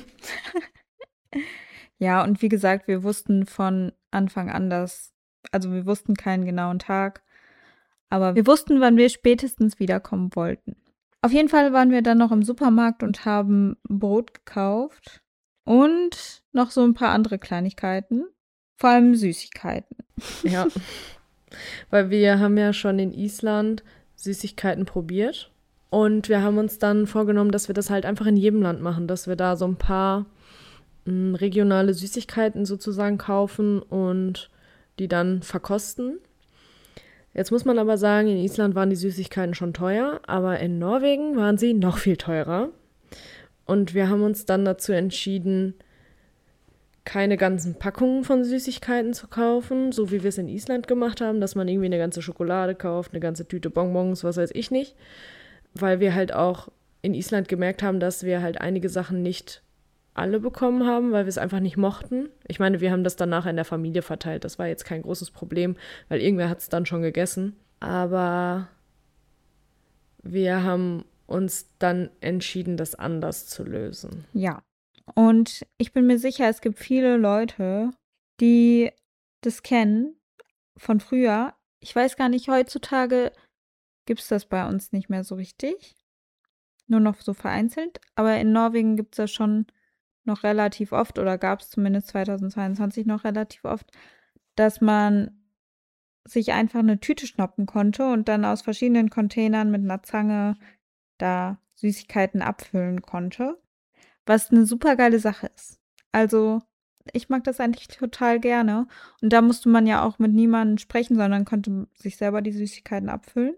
Ja, und wie gesagt, wir wussten von Anfang an, dass, also wir wussten keinen genauen Tag, aber wir wussten, wann wir spätestens wiederkommen wollten. Auf jeden Fall waren wir dann noch im Supermarkt und haben Brot gekauft und noch so ein paar andere Kleinigkeiten, vor allem Süßigkeiten. Ja, weil wir haben ja schon in Island Süßigkeiten probiert und wir haben uns dann vorgenommen, dass wir das halt einfach in jedem Land machen, dass wir da so ein paar mh, regionale Süßigkeiten sozusagen kaufen und die dann verkosten. Jetzt muss man aber sagen, in Island waren die Süßigkeiten schon teuer, aber in Norwegen waren sie noch viel teurer. Und wir haben uns dann dazu entschieden, keine ganzen Packungen von Süßigkeiten zu kaufen, so wie wir es in Island gemacht haben, dass man irgendwie eine ganze Schokolade kauft, eine ganze Tüte Bonbons, was weiß ich nicht. Weil wir halt auch in Island gemerkt haben, dass wir halt einige Sachen nicht alle bekommen haben, weil wir es einfach nicht mochten. Ich meine, wir haben das dann nachher in der Familie verteilt. Das war jetzt kein großes Problem, weil irgendwer hat es dann schon gegessen. Aber wir haben uns dann entschieden, das anders zu lösen. Ja, und ich bin mir sicher, es gibt viele Leute, die das kennen von früher. Ich weiß gar nicht, heutzutage gibt es das bei uns nicht mehr so richtig. Nur noch so vereinzelt. Aber in Norwegen gibt es das schon noch relativ oft oder gab es zumindest zweitausendzweiundzwanzig noch relativ oft, dass man sich einfach eine Tüte schnappen konnte und dann aus verschiedenen Containern mit einer Zange da Süßigkeiten abfüllen konnte, was eine super geile Sache ist. Also, ich mag das eigentlich total gerne. Und da musste man ja auch mit niemandem sprechen, sondern konnte sich selber die Süßigkeiten abfüllen.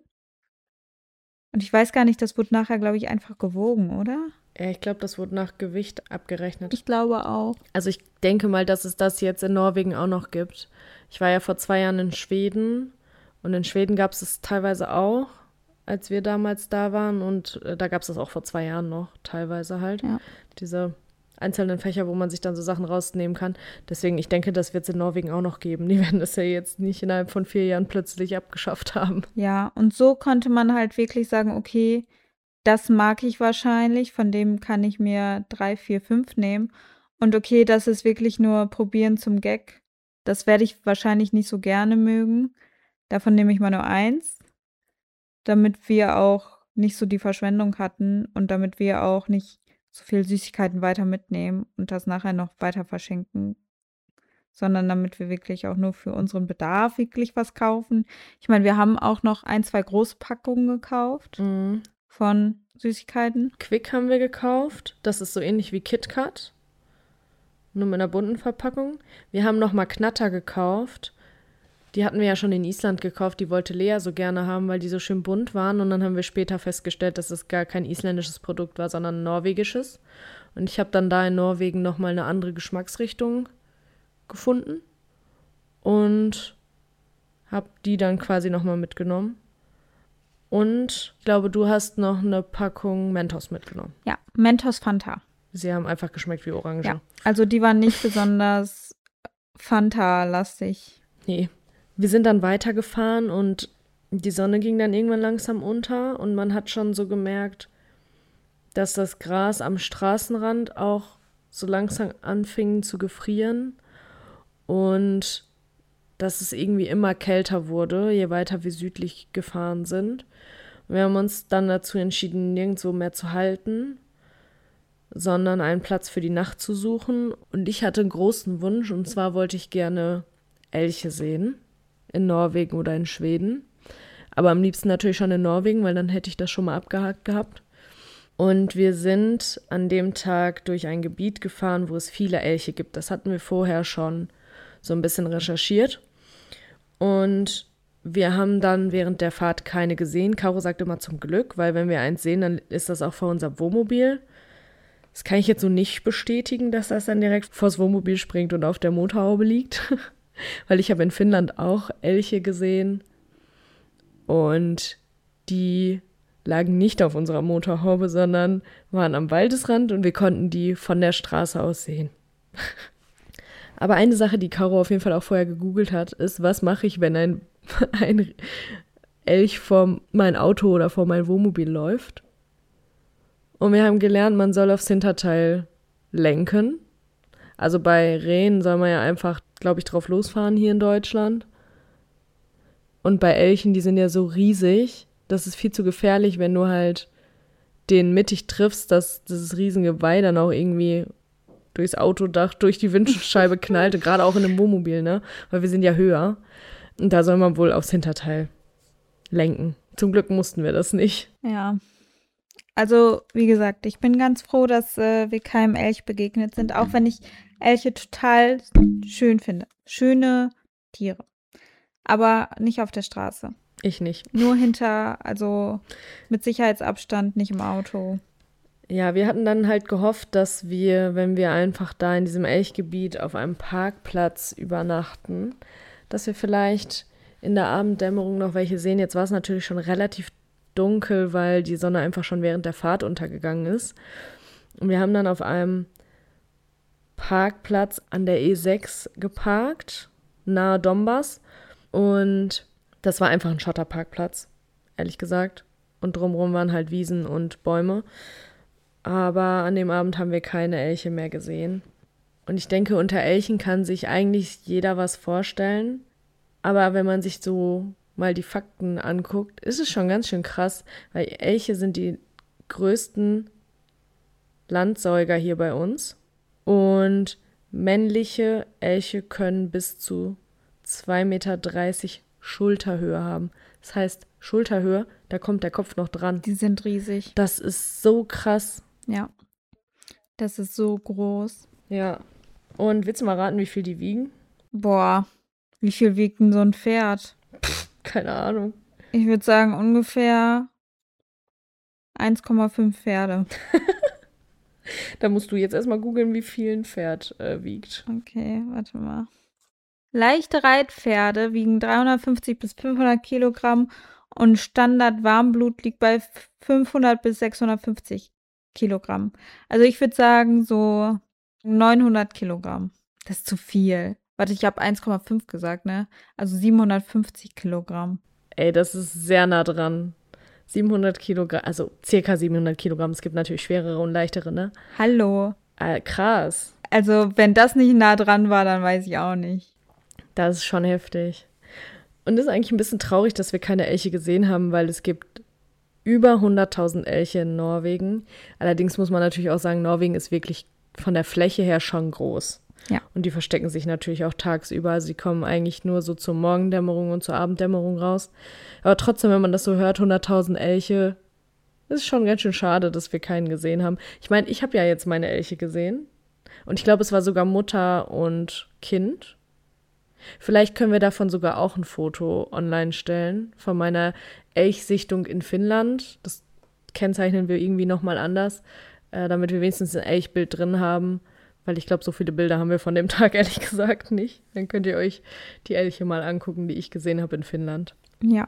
Und ich weiß gar nicht, das wurde nachher, glaube ich, einfach gewogen, oder? Ja, ich glaube, das wurde nach Gewicht abgerechnet. Ich glaube auch. Also ich denke mal, dass es das jetzt in Norwegen auch noch gibt. Ich war ja vor zwei Jahren in Schweden und in Schweden gab es es teilweise auch, als wir damals da waren, und äh, da gab es das auch vor zwei Jahren noch, teilweise halt. Ja. Diese einzelnen Fächer, wo man sich dann so Sachen rausnehmen kann. Deswegen, ich denke, das wird es in Norwegen auch noch geben. Die werden das ja jetzt nicht innerhalb von vier Jahren plötzlich abgeschafft haben. Ja, und so konnte man halt wirklich sagen, okay, das mag ich wahrscheinlich, von dem kann ich mir drei, vier, fünf nehmen. Und okay, das ist wirklich nur probieren zum Gag. Das werde ich wahrscheinlich nicht so gerne mögen. Davon nehme ich mal nur eins, damit wir auch nicht so die Verschwendung hatten und damit wir auch nicht so viel Süßigkeiten weiter mitnehmen und das nachher noch weiter verschenken, sondern damit wir wirklich auch nur für unseren Bedarf wirklich was kaufen. Ich meine, wir haben auch noch ein, zwei große Packungen gekauft Mhm. von Süßigkeiten. Quick haben wir gekauft. Das ist so ähnlich wie KitKat, nur mit einer bunten Verpackung. Wir haben nochmal Knatter gekauft. Die hatten wir ja schon in Island gekauft. Die wollte Lea so gerne haben, weil die so schön bunt waren. Und dann haben wir später festgestellt, dass es gar kein isländisches Produkt war, sondern ein norwegisches. Und ich habe dann da in Norwegen nochmal eine andere Geschmacksrichtung gefunden und habe die dann quasi nochmal mitgenommen. Und ich glaube, du hast noch eine Packung Mentos mitgenommen. Ja, Mentos Fanta. Sie haben einfach geschmeckt wie Orange. Ja, also die waren nicht besonders Fanta-lastig. Nee. Wir sind dann weitergefahren und die Sonne ging dann irgendwann langsam unter und man hat schon so gemerkt, dass das Gras am Straßenrand auch so langsam anfing zu gefrieren und dass es irgendwie immer kälter wurde, je weiter wir südlich gefahren sind. Wir haben uns dann dazu entschieden, nirgendwo mehr zu halten, sondern einen Platz für die Nacht zu suchen. Und ich hatte einen großen Wunsch, und zwar wollte ich gerne Elche sehen, in Norwegen oder in Schweden. Aber am liebsten natürlich schon in Norwegen, weil dann hätte ich das schon mal abgehakt gehabt. Und wir sind an dem Tag durch ein Gebiet gefahren, wo es viele Elche gibt. Das hatten wir vorher schon so ein bisschen recherchiert. Und wir haben dann während der Fahrt keine gesehen. Caro sagt immer zum Glück, weil wenn wir eins sehen, dann ist das auch vor unserem Wohnmobil. Das kann ich jetzt so nicht bestätigen, dass das dann direkt vors Wohnmobil springt und auf der Motorhaube liegt. Weil ich habe in Finnland auch Elche gesehen. Und die lagen nicht auf unserer Motorhaube, sondern waren am Waldesrand und wir konnten die von der Straße aus sehen. Aber eine Sache, die Caro auf jeden Fall auch vorher gegoogelt hat, ist, was mache ich, wenn ein, ein Elch vor mein Auto oder vor mein Wohnmobil läuft? Und wir haben gelernt, man soll aufs Hinterteil lenken. Also bei Rehen soll man ja einfach, glaube ich, drauf losfahren hier in Deutschland. Und bei Elchen, die sind ja so riesig, das ist viel zu gefährlich, wenn du halt den mittig triffst, dass dieses Riesengeweih dann auch irgendwie durchs Autodach, durch die Windschutzscheibe knallt, gerade auch in einem Wohnmobil, ne? Weil wir sind ja höher. Und da soll man wohl aufs Hinterteil lenken. Zum Glück mussten wir das nicht. Ja. Also, wie gesagt, ich bin ganz froh, dass äh, wir keinem Elch begegnet sind, auch wenn ich Elche total schön finde. Schöne Tiere. Aber nicht auf der Straße. Ich nicht. Nur hinter, also mit Sicherheitsabstand, nicht im Auto. Ja, wir hatten dann halt gehofft, dass wir, wenn wir einfach da in diesem Elchgebiet auf einem Parkplatz übernachten, dass wir vielleicht in der Abenddämmerung noch welche sehen. Jetzt war es natürlich schon relativ dunkel, weil die Sonne einfach schon während der Fahrt untergegangen ist. Und wir haben dann auf einem Parkplatz an der E sechs geparkt, nahe Dombas. Und das war einfach ein Schotterparkplatz, ehrlich gesagt. Und drumherum waren halt Wiesen und Bäume. Aber an dem Abend haben wir keine Elche mehr gesehen. Und ich denke, unter Elchen kann sich eigentlich jeder was vorstellen. Aber wenn man sich so mal die Fakten anguckt, ist es schon ganz schön krass, weil Elche sind die größten Landsäuger hier bei uns. Und männliche Elche können bis zu zwei Meter dreißig Schulterhöhe haben. Das heißt, Schulterhöhe, da kommt der Kopf noch dran. Die sind riesig. Das ist so krass. Ja, das ist so groß. Ja. Und willst du mal raten, wie viel die wiegen? Boah, wie viel wiegt denn so ein Pferd? Pff, keine Ahnung. Ich würde sagen ungefähr eins Komma fünf Pferde. Da musst du jetzt erstmal googeln, wie viel ein Pferd äh, wiegt. Okay, warte mal. Leichte Reitpferde wiegen dreihundertfünfzig bis fünfhundert Kilogramm und Standard-Warmblut liegt bei fünfhundert bis sechshundertfünfzig Kilogramm. Also ich würde sagen so neunhundert Kilogramm. Das ist zu viel. Warte, ich habe eins Komma fünf gesagt, ne? Also siebenhundertfünfzig Kilogramm. Ey, das ist sehr nah dran. siebenhundert Kilogramm, also circa siebenhundert Kilogramm. Es gibt natürlich schwerere und leichtere, ne? Hallo. Äh, krass. Also wenn das nicht nah dran war, dann weiß ich auch nicht. Das ist schon heftig. Und es ist eigentlich ein bisschen traurig, dass wir keine Elche gesehen haben, weil es gibt über hunderttausend Elche in Norwegen. Allerdings muss man natürlich auch sagen, Norwegen ist wirklich von der Fläche her schon groß. Ja. Und die verstecken sich natürlich auch tagsüber. Also sie kommen eigentlich nur so zur Morgendämmerung und zur Abenddämmerung raus. Aber trotzdem, wenn man das so hört, hunderttausend Elche, ist schon ganz schön schade, dass wir keinen gesehen haben. Ich meine, ich habe ja jetzt meine Elche gesehen. Und ich glaube, es war sogar Mutter und Kind. Vielleicht können wir davon sogar auch ein Foto online stellen, von meiner Elchsichtung in Finnland. Das kennzeichnen wir irgendwie nochmal anders, äh, damit wir wenigstens ein Elchbild drin haben. Weil ich glaube, so viele Bilder haben wir von dem Tag ehrlich gesagt nicht. Dann könnt ihr euch die Elche mal angucken, die ich gesehen habe in Finnland. Ja.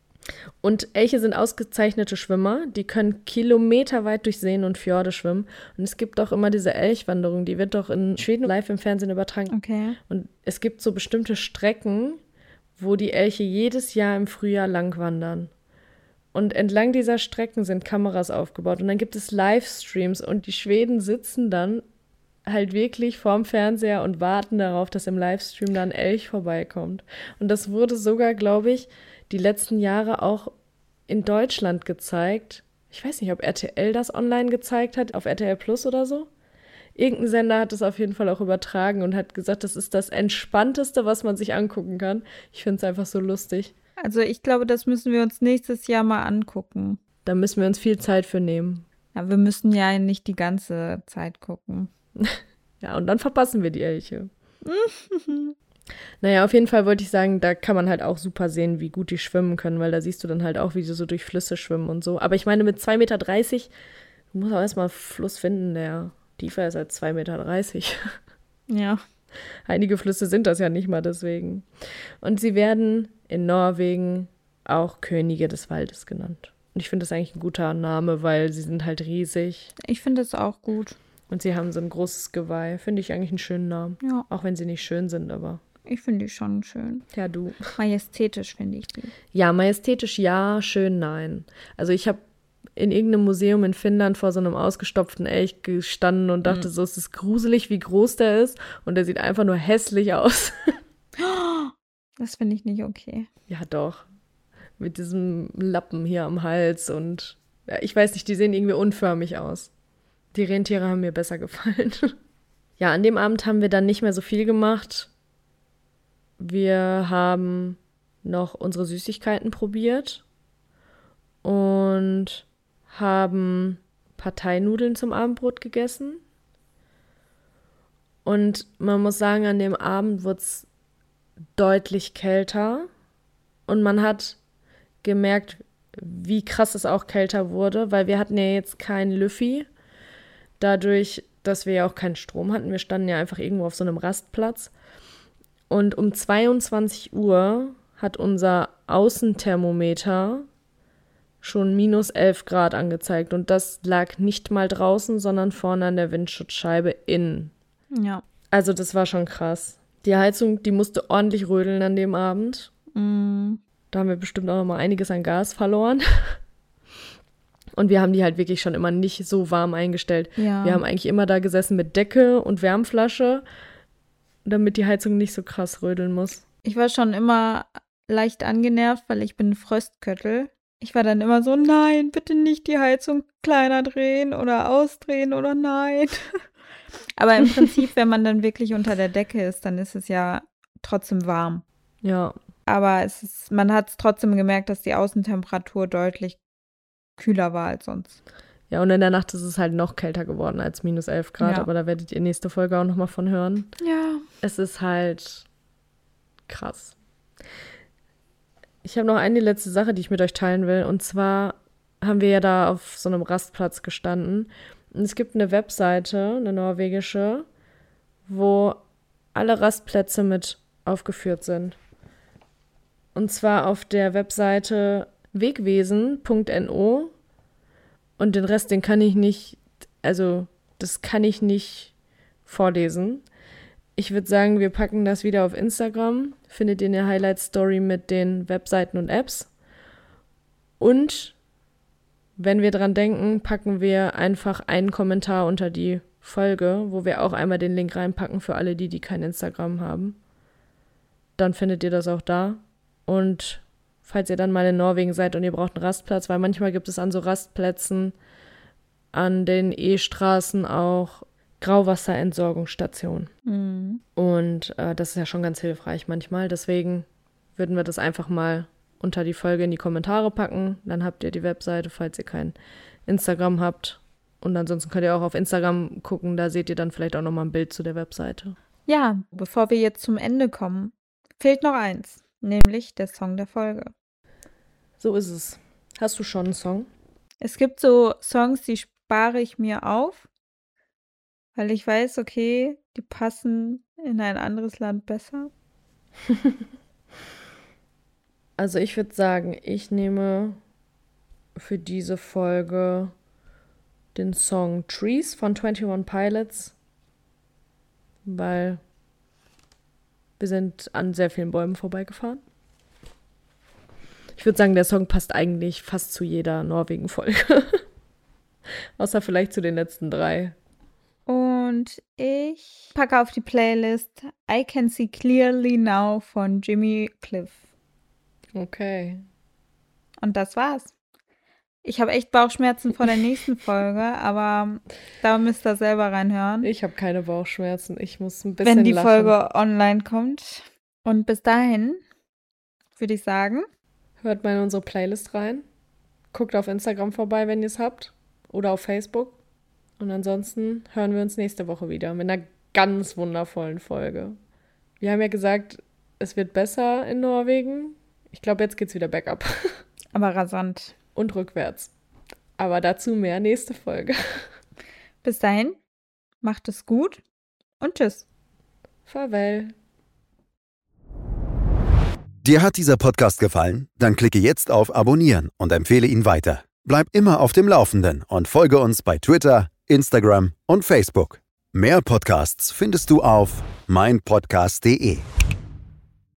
Und Elche sind ausgezeichnete Schwimmer. Die können kilometerweit durch Seen und Fjorde schwimmen. Und es gibt auch immer diese Elchwanderung, die wird doch in Schweden live im Fernsehen übertragen. Okay. Und es gibt so bestimmte Strecken, wo die Elche jedes Jahr im Frühjahr lang wandern. Und entlang dieser Strecken sind Kameras aufgebaut. Und dann gibt es Livestreams und die Schweden sitzen dann halt wirklich vorm Fernseher und warten darauf, dass im Livestream dann ein Elch vorbeikommt. Und das wurde sogar, glaube ich, die letzten Jahre auch in Deutschland gezeigt. Ich weiß nicht, ob R T L das online gezeigt hat, auf R T L Plus oder so. Irgendein Sender hat es auf jeden Fall auch übertragen und hat gesagt, das ist das Entspannteste, was man sich angucken kann. Ich finde es einfach so lustig. Also ich glaube, das müssen wir uns nächstes Jahr mal angucken. Da müssen wir uns viel Zeit für nehmen. Ja, wir müssen ja nicht die ganze Zeit gucken. Ja, und dann verpassen wir die Elche. Naja, auf jeden Fall wollte ich sagen, da kann man halt auch super sehen, wie gut die schwimmen können, weil da siehst du dann halt auch, wie sie so durch Flüsse schwimmen und so. Aber ich meine, mit zwei Meter dreißig, du musst auch erstmal einen Fluss finden, der tiefer ist als zwei Meter dreißig. Ja. Einige Flüsse sind das ja nicht mal deswegen. Und sie werden in Norwegen auch Könige des Waldes genannt. Und ich finde das eigentlich ein guter Name, weil sie sind halt riesig. Ich finde es auch gut. Und sie haben so ein großes Geweih. Finde ich eigentlich einen schönen Namen. Ja. Auch wenn sie nicht schön sind, aber... Ich finde die schon schön. Ja, du. Majestätisch finde ich die. Ja, majestätisch ja, schön nein. Also ich habe in irgendeinem Museum in Finnland vor so einem ausgestopften Elch gestanden und dachte, mhm. so, es ist gruselig, wie groß der ist. Und der sieht einfach nur hässlich aus. Das finde ich nicht okay. Ja, doch. Mit diesem Lappen hier am Hals und ja, ich weiß nicht, die sehen irgendwie unförmig aus. Die Rentiere haben mir besser gefallen. Ja, an dem Abend haben wir dann nicht mehr so viel gemacht. Wir haben noch unsere Süßigkeiten probiert und haben Parteinudeln zum Abendbrot gegessen. Und man muss sagen, an dem Abend wurde es deutlich kälter und man hat gemerkt, wie krass es auch kälter wurde, weil wir hatten ja jetzt kein Lüffi. Dadurch, dass wir ja auch keinen Strom hatten, wir standen ja einfach irgendwo auf so einem Rastplatz. Und um zweiundzwanzig Uhr hat unser Außenthermometer schon minus elf Grad angezeigt. Und das lag nicht mal draußen, sondern vorne an der Windschutzscheibe innen. Ja. Also das war schon krass. Die Heizung, die musste ordentlich rödeln an dem Abend. Mm. Da haben wir bestimmt auch noch mal einiges an Gas verloren. Und wir haben die halt wirklich schon immer nicht so warm eingestellt. Ja. Wir haben eigentlich immer da gesessen mit Decke und Wärmflasche, damit die Heizung nicht so krass rödeln muss. Ich war schon immer leicht angenervt, weil ich bin ein Fröstköttel. Ich war dann immer so, nein, bitte nicht die Heizung kleiner drehen oder ausdrehen oder nein. Aber im Prinzip, wenn man dann wirklich unter der Decke ist, dann ist es ja trotzdem warm. Ja. Aber es ist, man hat es trotzdem gemerkt, dass die Außentemperatur deutlich kühler war als sonst. Ja, und in der Nacht ist es halt noch kälter geworden als minus elf Grad, Ja. aber da werdet ihr nächste Folge auch nochmal von hören. Ja. Es ist halt krass. Ich habe noch eine letzte Sache, die ich mit euch teilen will. Und zwar haben wir ja da auf so einem Rastplatz gestanden. Und es gibt eine Webseite, eine norwegische, wo alle Rastplätze mit aufgeführt sind. Und zwar auf der Webseite wegwesen punkt no. Und den Rest, den kann ich nicht, also das kann ich nicht vorlesen. Ich würde sagen, wir packen das wieder auf Instagram. Findet ihr eine Highlight-Story mit den Webseiten und Apps. Und wenn wir dran denken, packen wir einfach einen Kommentar unter die Folge, wo wir auch einmal den Link reinpacken für alle, die, die kein Instagram haben. Dann findet ihr das auch da. Und falls ihr dann mal in Norwegen seid und ihr braucht einen Rastplatz, weil manchmal gibt es an so Rastplätzen an den E-Straßen auch Grauwasserentsorgungsstationen. Mhm. Und äh, das ist ja schon ganz hilfreich manchmal. Deswegen würden wir das einfach mal unter die Folge in die Kommentare packen. Dann habt ihr die Webseite, falls ihr kein Instagram habt. Und ansonsten könnt ihr auch auf Instagram gucken. Da seht ihr dann vielleicht auch nochmal ein Bild zu der Webseite. Ja, bevor wir jetzt zum Ende kommen, fehlt noch eins, nämlich der Song der Folge. So ist es. Hast du schon einen Song? Es gibt so Songs, die spare ich mir auf, weil ich weiß, okay, die passen in ein anderes Land besser. Also ich würde sagen, ich nehme für diese Folge den Song Trees von einundzwanzig Pilots, weil wir sind an sehr vielen Bäumen vorbeigefahren. Ich würde sagen, der Song passt eigentlich fast zu jeder Norwegen-Folge. Außer vielleicht zu den letzten drei. Und ich packe auf die Playlist I Can See Clearly Now von Jimmy Cliff. Okay. Und das war's. Ich habe echt Bauchschmerzen vor der nächsten Folge, aber da müsst ihr selber reinhören. Ich habe keine Bauchschmerzen. Ich muss ein bisschen wenn die lachen. Folge online kommt. Und bis dahin würde ich sagen, hört mal in unsere Playlist rein. Guckt auf Instagram vorbei, wenn ihr es habt. Oder auf Facebook. Und ansonsten hören wir uns nächste Woche wieder mit einer ganz wundervollen Folge. Wir haben ja gesagt, es wird besser in Norwegen. Ich glaube, jetzt geht's wieder bergab. aber rasant. Und rückwärts. Aber dazu mehr nächste Folge. Bis dahin, macht es gut und tschüss. Farewell. Dir hat dieser Podcast gefallen? Dann klicke jetzt auf Abonnieren und empfehle ihn weiter. Bleib immer auf dem Laufenden und folge uns bei Twitter, Instagram und Facebook. Mehr Podcasts findest du auf meinpodcast punkt de.